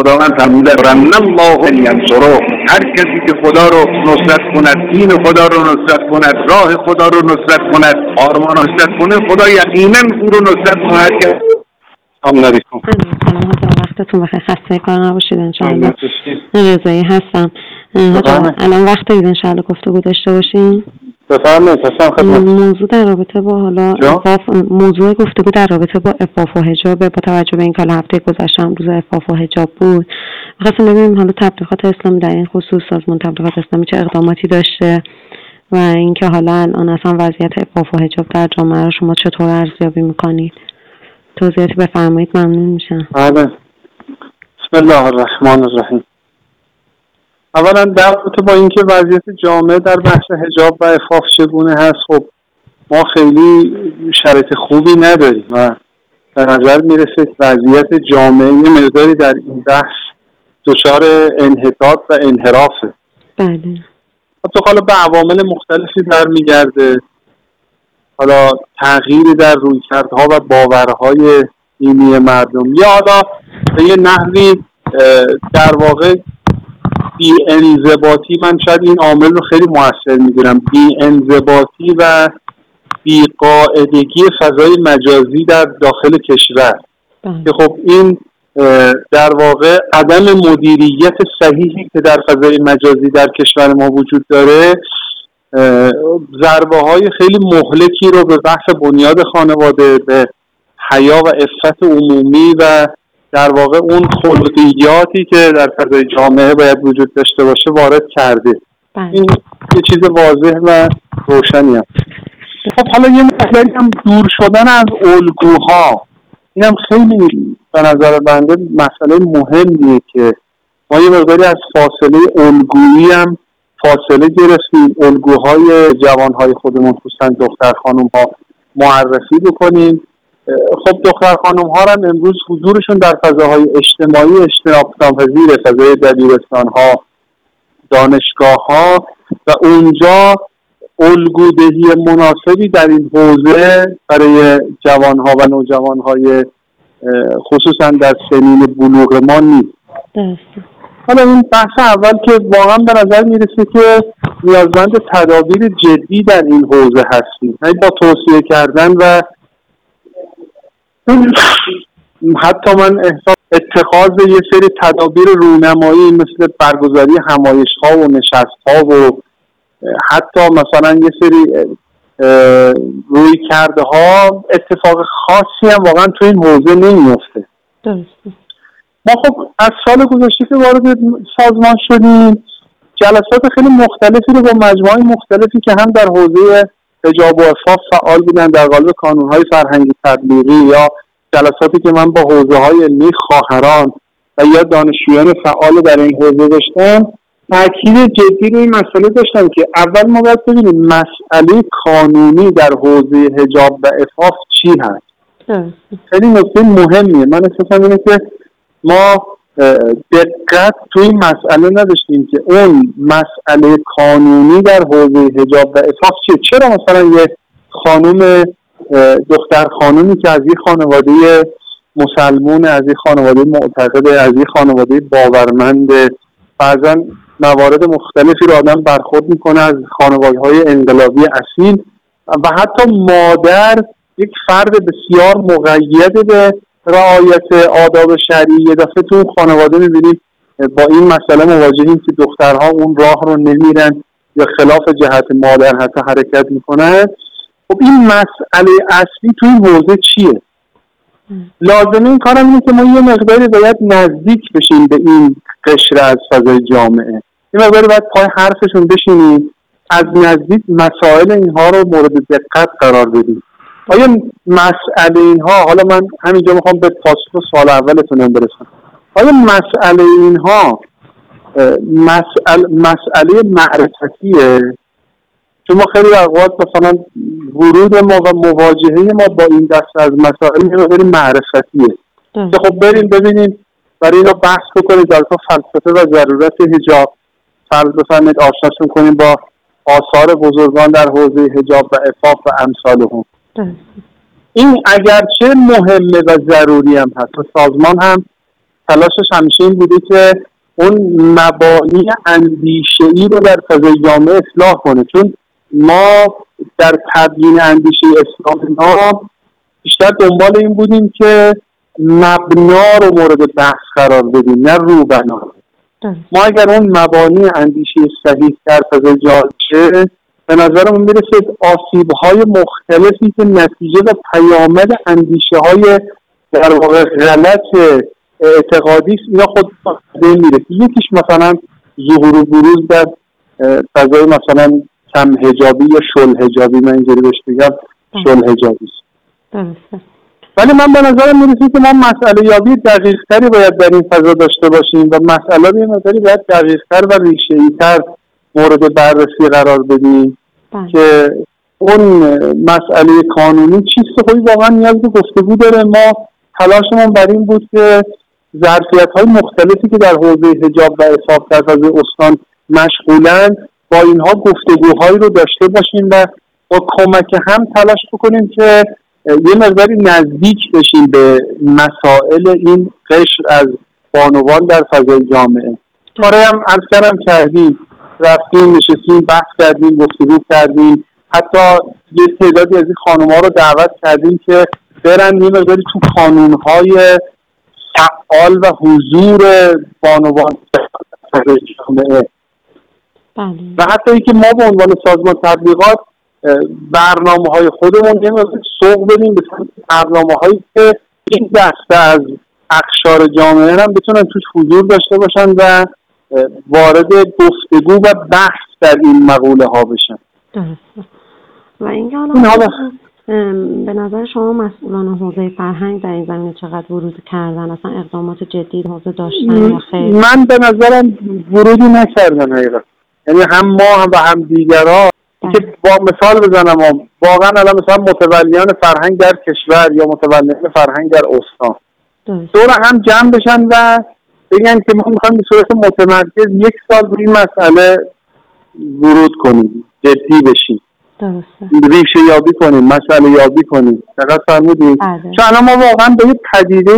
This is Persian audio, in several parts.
خداوند فرموده رن الله ینصره، هر کسی که خدا رو نصرت کند، دین خدا رو نصرت کند، راه خدا رو نصرت کند، آرمان رو نصرت کنه، خدا یقینا او رو نصرت کند. که سلام علیکم. سلام، وقتتون بخیر، خسته کار نباشید. انشاءالله رضایی هستم. الان وقت دارید انشاءالله گفتگو داشته باشیم؟ بفرمایید. موضوع در رابطه با موضوع گفتگو در رابطه با عفاف و حجاب، با توجه به اینکه هفته گذشته روز عفاف و حجاب بود، می‌خواستم ببینیم حالا تبلیغات اسلامی در این خصوص، سازمان تبلیغات اسلامی چه اقداماتی داشته و اینکه حالا الان اصلا وضعیت عفاف و حجاب در جامعه رو شما چطور ارزیابی می‌کنید؟ توضیحاتی بفرمایید، ممنون میشم. بله. بسم الله الرحمن الرحیم. اولا در رابطه با اینکه وضعیت جامعه در بحث حجاب و عفاف چگونه هست، خب ما خیلی شرایط خوبی نداریم و به نظر میرسه وضعیت جامعه یه مقداری در این بحث دچار انحطاط و انحرافه. بله. حتی حالا به عوامل مختلفی برمیگرده، حالا تغییری در رویکردها و باورهای دینی مردم، یا حالا به یه نحوی در واقع بی‌انضباطی، من شاید این عامل رو خیلی مؤثر می‌دونم، بی‌انضباطی و بی‌قاعدگی فضای مجازی در داخل کشور که خب این در واقع عدم مدیریت صحیحی که در فضای مجازی در کشور ما وجود داره ضربه‌های خیلی مهلکی رو به بحث بنیاد خانواده، به حیا و عفت عمومی و در واقع اون خلقیاتی که در فضای جامعه باید وجود داشته باشه وارد کرده. این یه چیز واضح و روشنی هست. خب حالا یه مسئله هم دور شدن از الگوها، این هم خیلی به نظر بنده مسئله مهمیه که ما یه مقداری از فاصله الگویی هم فاصله گرفتیم، الگوهای جوانهای خودمون خصوصا دختر خانم ها معرفی بکنیم. خب دختر خانم ها هم امروز حضورشون در فضاهای اجتماعی اجتناب ناپذیر، فضای دبیرستان ها، دانشگاه ها، و اونجا الگودهی مناسبی در این حوزه برای جوان ها و نوجوان های خصوصا در سنین بلوغ ما نیست. حالا این بحث اول که واقعا به نظر میرسه که نیازمند تدابیر جدی در این حوزه هستیم، یعنی با توصیه کردن و حتی من احساس اتخاذ یه سری تدابیر رونمایی مثل برگزاری همایش‌ها و نشست‌ها و حتی مثلا یه سری رویکردها اتفاق خاصی هم واقعا تو این حوزه نمیفته. ما خب از سال گذشته که وارد سازمان شدیم جلسات خیلی مختلفی رو با مجموعه مختلفی که هم در حوزه حجاب و عفاف فعال بودن در قالب کانون‌های فرهنگی تبلیغی، یا جلساتی که من با حوزه‌های علمی خواهران و یا دانشجویان فعال در این حوزه داشتم، تاکید جدی روی این مسئله داشتم که اول ما باید ببینیم مسئله قانونی در حوزه حجاب و عفاف چی هست. خیلی نکته مهمیه. من احساسم اینه که ما دقت توی این مسئله نداشتیم که اون مسئله قانونی در حوزه حجاب و عفاف چیه. چرا مثلا یه خانم دختر خانومی که از یه خانواده مسلمون، از یه خانواده معتقد، از یه خانواده باورمند، بعضا موارد مختلفی رو آدم برخورد میکنه از خانواده‌های انقلابی اصیل و حتی مادر یک فرد بسیار مقید به رعایت آداب شرعی، یه دفعه تو اون خانواده میبینید با این مسئله مواجهیم که دخترها اون راه رو نمیرن یا خلاف جهت مادر حتی حرکت میکنن. خب این مسئله اصلی تو این حوزه چیه؟ لازمه این کارم اینه که ما یه مقداری باید نزدیک بشیم به این قشر از فضای جامعه، یه مقداری باید پای حرفشون بشینیم، از نزدیک مسائل اینها رو مورد دقت قرار بدیم. آیا مسئله اینها، حالا من همینجا میخوام به پاسخ سوال اولتون برسم، آیا مسئله اینها مسئله معرفتیه؟ چون ما خیلی اوقات مثلا ورود ما و مواجهه ما با این دست از مسائل خیلی معرفتیه که خب بریم ببینیم برای اینا بحث بکنیم در فلسفه و ضرورت حجاب، بفرمایید آشناشون کنیم با آثار بزرگان در حوزه حجاب و عفاف و امثالهم. این اگرچه مهمه و ضروری هم هست و سازمان هم تلاشش همیشه این بوده که اون مبانی اندیشه‌ای رو در فضای جامعه اصلاح کنه، چون ما در تبیین اندیشه اسلام ما بیشتر دنبال این بودیم که مبنا رو مورد بحث قرار بدیم نه روبنا. ما اگر اون مبانی اندیشه صحیح در فضای جامعه، به نظرم میرسه آسیب‌های مختلفی که نتیجه و پیامد اندیشه‌های در واقع غلط اعتقادی اینا خود میره. یکیش مثلا ظهور و بروز در فضای مثلا کم حجابی یا شل حجابی، من اینجوری بهش بگم شل حجابی است. ولی من به نظرم میرسه که ما مسئله یابی دقیق‌تری باید در این فضا داشته باشیم و مسئله یه مقداری باید دقیق‌تر و ریشه‌ای‌تر مورد بررسی قرار بدیم که اون مسئله قانونی چیست. خیلی واقعا نیاز به گفتگو داره. ما تلاشمون بر این بود که ظرفیت‌های مختلفی که در حوزه حجاب و عفاف در فضای استان مشغولند با اینها گفتگوهایی رو داشته باشیم و با کمک هم تلاش بکنیم که یه مقداری نزدیک بشیم به مسائل این قشر از بانوان در فضای جامعه. کاری هم عرض کردیم، رفتیم نشستیم بحث کردیم گفتگو کردیم، حتی یه تعدادی از این خانم‌ها رو دعوت کردیم که برن یه مقداری تو قانون‌های فعال و حضور بانوان در فضای جامعه و حتی اینکه ما به عنوان سازمان تبلیغات برنامه‌های خودمون یه مقدار سوق بدیم به برنامه‌هایی که این دسته از اقشار جامعه هم بتونن توش حضور داشته باشن و وارد گفتگو و بحث در این مقوله ها بشن. درسته. و اینکه حالا به نظر شما مسئولان حوزه فرهنگ در این زمینه چقدر ورود کردن؟ اصلا اقدامات جدی حوزه داشتن یا خیر؟ من به نظرم ورودی نکردن حقیقت. یعنی هم ما و هم دیگران که با مثال بزنم واقعا الان مثلا متولیان فرهنگ در کشور یا متولیان فرهنگ در استان دور هم جمع بشن و بگن که ما میخوایم به صورت متمرکز 1 سال به این مسئله ورود کنیم، جدی بشیم، ریشه یابی کنیم، مسئله یابی کنیم. دقیق فرمودید. چون الان ما واقعا به یه پدیده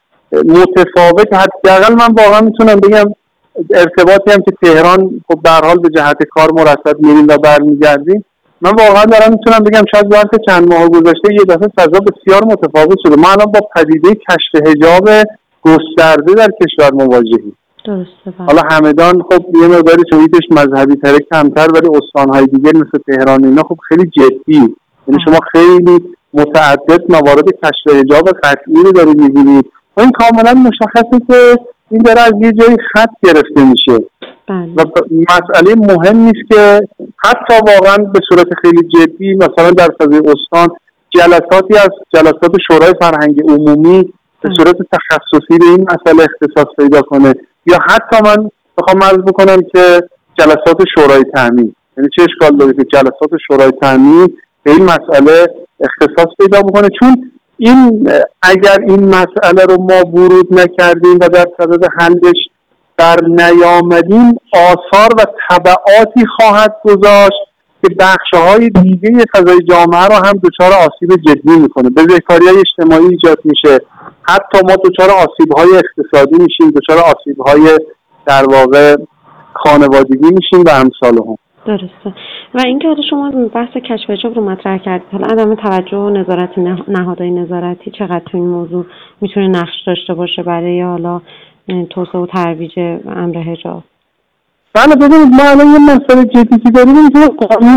متفاوت، حداقل من واقعا میتونم بگم ارتباطی هم که تهران خب به هر حال به جهت کار مرتب میریم و برمیگردیم، من واقعا دارم میتونم بگم شاید ظرف چند ماه گذشته یه دفعه فضا بسیار متفاوت شده. ما الان با پدیده کشف حجاب گسترده در کشور مواجهیم. درسته. حالا همدان خب یه مقداری توییتش مذهبی تره کمتر، ولی استان‌های دیگه مثل تهران اینا خب خیلی جدی، یعنی شما خیلی متعدد موارد کشف حجاب قطعی رو دارید می‌بینید. این کاملا مشخصه که این داره از یه جایی خط گرفته میشه و مسئله مهم نیست که حتی واقعا به صورت خیلی جدی مثلا در فضای استان جلساتی از جلسات شورای فرهنگ عمومی به صورت تخصصی به این مسئله اختصاص پیدا کنه، یا حتی من بخوام عرض بکنم که جلسات شورای تامین، یعنی چه اشکال داره که جلسات شورای تامین به این مسئله اختصاص پیدا بکنه، چون این اگر این مسئله رو ما ورود نکردیم و در صدد حلش در نیامدیم آثار و تبعاتی خواهد گذاشت که بخش‌های دیگه فضای جامعه رو هم دچار آسیب جدی میکنه، بزهکاری‌های اجتماعی ایجاد میشه، حتی ما دچار آسیب‌های اقتصادی میشیم، دچار آسیب‌های در واقع خانوادگی میشیم و امثالهم. درسته. و اینکه حالا شما بحث کشف حجاب رو مطرح کردید، حالا عدم توجه و نظارت نهادهای نظارتی چقدر تو این موضوع میتونه نقش داشته باشه برای حالا توسعه و ترویج امر حجاب؟ بله ببینید ما الان یه مسئله جدی که داریم این که قانون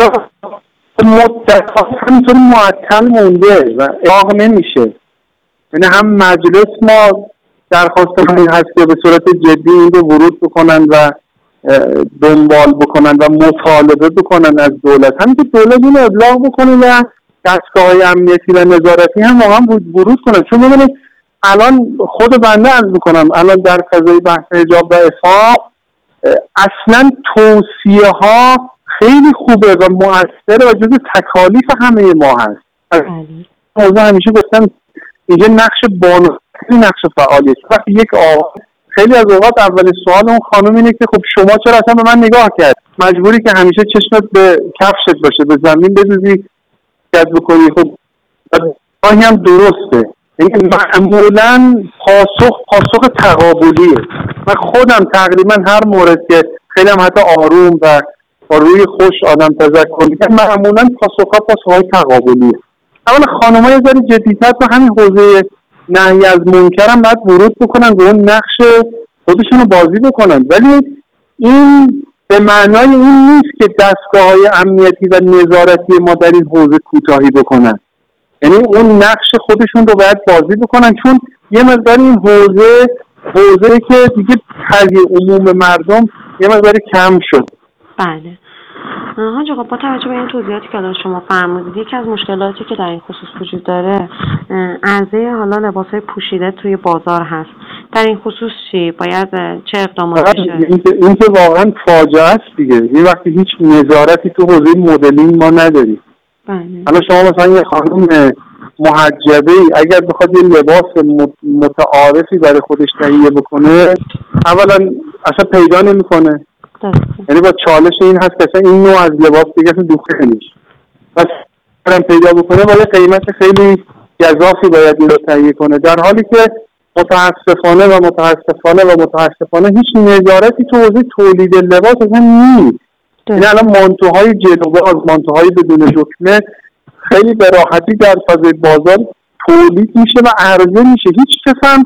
مدت‌ها همینطور معطل مونده و اجرا نمیشه. یعنی هم مجلس ما درخواست همین هست که به صورت جدی این رو ورود بکنن و دنبال بکنن و مطالبه بکنن از دولت، همین که دولت اینو ابلاغ بکنه و دستگاه‌های امنیتی و نظارتی هم واقعا ورود کنن. چون ببینید الان خود بنده عرض میکنم الان در فضای بحث حجاب و عفاف اصلا توصیه ها خیلی خوبه و مؤثره و جزو تکالیف همه ما هست. موضوع همیشه گفتم اینجا نقش بانو خیلی نقش فعالیه. وقتی یک آقا خیلی از اوقات اول سوال اون خانم اینه که خب شما چرا اصلا به من نگاه کرد؟ مجبوری که همیشه چشمت به کفشت باشه، به زمین بدوزی، کد بکنی. خب آنی هم درسته، یعنی معمولا پاسخ تقابلیه. من خودم تقریبا هر مورد که خیلی هم حتی آروم و با روی خوش آدم تذکر میکنم، معمولا پاسخهای تقابلیه. اولا خانم‌ها یه ذره جدی‌تر تو همین حوزه نهی از منکر هم باید ورود بکنن، به اون نقش خودشون رو بازی بکنن، ولی این به معنای این نیست که دستگاه‌های امنیتی و نظارتی ما در این حوزه کوتاهی بکنن. یعنی اون نقش خودشون رو باید بازی بکنن، چون یه مقدار این حوزه که دیگه تهیه عموم مردم یه مقدار کم شد. بله. حاج آقا، با توجه به این توضیحاتی که الان شما فرمودید، یکی از مشکلاتی که در این خصوص وجود داره عرضه حالا لباس‌های پوشیده توی بازار هست. در این خصوص چی باید چه اقداماتی بشه؟ این که واقعا فاجعه است دیگه. این وقتی هیچ نظارتی تو حوزه مدلینگ ما نداریم. بله. حالا شما مثلا یه خانم محجبه‌ای اگر بخواد یه لباس متعارفی برای خودش تهیه بکنه، اولا اصلا پیدا نمی‌کنه. یعنی با چالش این هست که این نوع از لباس دیگه دوخته نمیشه. پس اگرم پیدا بکنه با یه قیمت خیلی گزافی باید این رو تهیه کنه، در حالی که متاسفانه هیچ نظارتی تو حوزه تولید لباس اصلا نیست. یعنی الان مانتوهای جلوباز، مانتوهای بدون دکمه خیلی به راحتی در فضای بازار تولید میشه و عرضه میشه. هیچ کس هم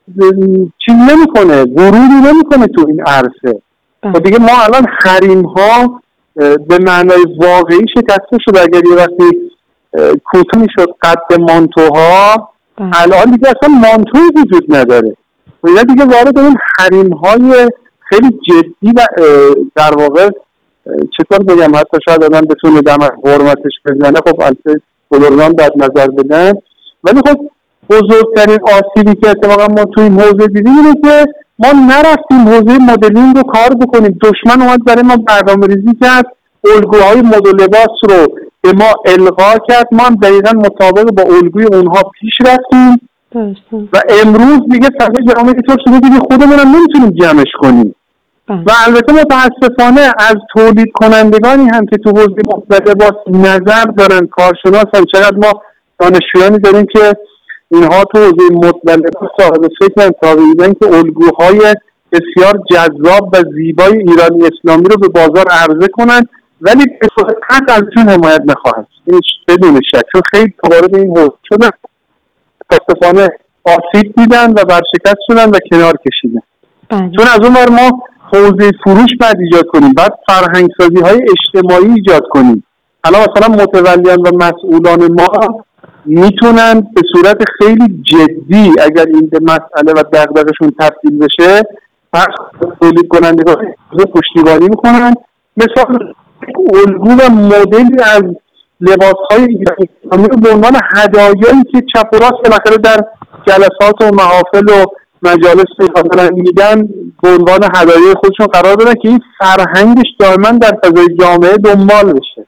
چیز نمیکنه، ورودی نمیکنه تو این عرصه. و دیگه ما الان حریم ها به معنای واقعی شکسته شد. اگر یه وقتی کوتاه میشد قد مانتوها، الان دیگه اصلا مانتوی وجود نداره. و اینا دیگه وارد این حریم های خیلی جدی و در واقع چطور بگم، حتی شاید آدم بتونه دم حرمتش بزنه، خب البته بزرگان باید نظر بدن، ولی خب بزرگترین آسیبی که اتفاقا ما توی این حوزه دیدیم اینه که ما نرفتیم حوزه مدلینگ رو کار بکنیم. دشمن اومد برای ما برنامه‌ریزی کرد، الگوهای مد لباس رو به ما القا کرد، ما هم دقیقاً مطابق با الگوی اونها پیش رفتیم و امروز دیگه صفحه جامعه طور شده دیگه خودمون هم نمیتونیم جمعش کنیم. و البته متاسفانه از تولید کنندگانی هم که تو حوزه مد لباس نظر دارن، کارشناس هم، چقدر ما دانشجویانی داریم که اینها تو حوزه مد لباس صاحب فکرن، تابعیدن که الگوهای بسیار جذاب و زیبای ایرانی اسلامی رو به بازار عرضه کنن، ولی به صورت قطع ازشون حمایت نخواهد، این بدون شک، چون خیلی وارد این حوزه شدن، متاسفانه آسیب دیدن و برشکست شدن و کنار کشیدن. چون از اون ور ما حوزه فروش باید ایجاد کنیم، بعد فرهنگسازی های اجتماعی ایجاد کنیم. الان مثلا متولیان و مسئولان ما میتونن به صورت خیلی جدی اگر این به مسئله و دغدغه‌شون تبدیل بشه، پس تولید کنندگان پشتیبانی میکنن. مثلا الگو و مدلی از لباس‌های ایرانی رو به عنوان هدایایی که چپ و راست بالاخره در جلسات و محافل و مجالس میدن به عنوان هدایای خودشون قرار بدن که این فرهنگش دائما در فضای جامعه دنبال بشه.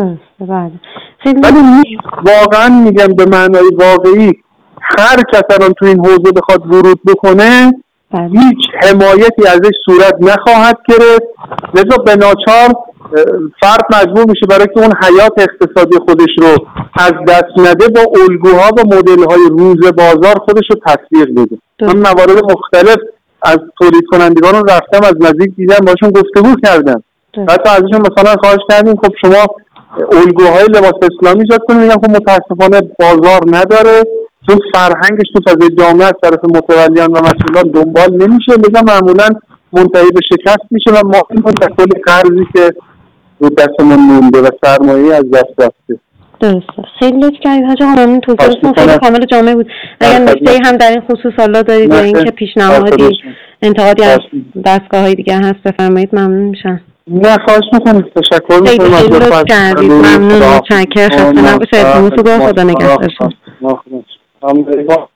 ولی واقعا میگم به معنای واقعی هر کس الان تو این حوزه بخواد ورود بکنه هیچ حمایتی ازش صورت نخواهد گرفت، لذا به ناچار فرد مجبور میشه برای که اون حیات اقتصادی خودش رو از دست نده با الگوها و مدل‌های روز بازار خودش رو تطبیق بده. من موارد مختلف از تولید کنندگان رو رفتم از نزدیک دیدم، باشون گفتگو کردم، حتی ازشون مثلا خواهش کردیم خب شما الگوهای لباس اسلامی ایجاد کنید، میگم خب متاسفانه بازار نداره، چون فرهنگش تو فضای جامعه از طرف متولیان و مسئولان دنبال نمیشه، لذا معمولا منتهی به شکست میشه و ما این کل قرضی که رو دستمون مونده و سرمایه از دست رفته. درسته. خیلی لطف کردید حاج آقا، ممنون. توضیحتون خیلی کامل و جامع بود. اگر نکته‌ای هم در این خصوص حالا دارید یا اینکه پیشنهادی انتقادی از دستگاه‌های دیگه هست بفرمایید، ممنون میشم. نه خواهش میکنم، تشکر میکنم. خیلی لطف کردید، ممنون، متشکرم. خسته نباشید. خدا نگهدار.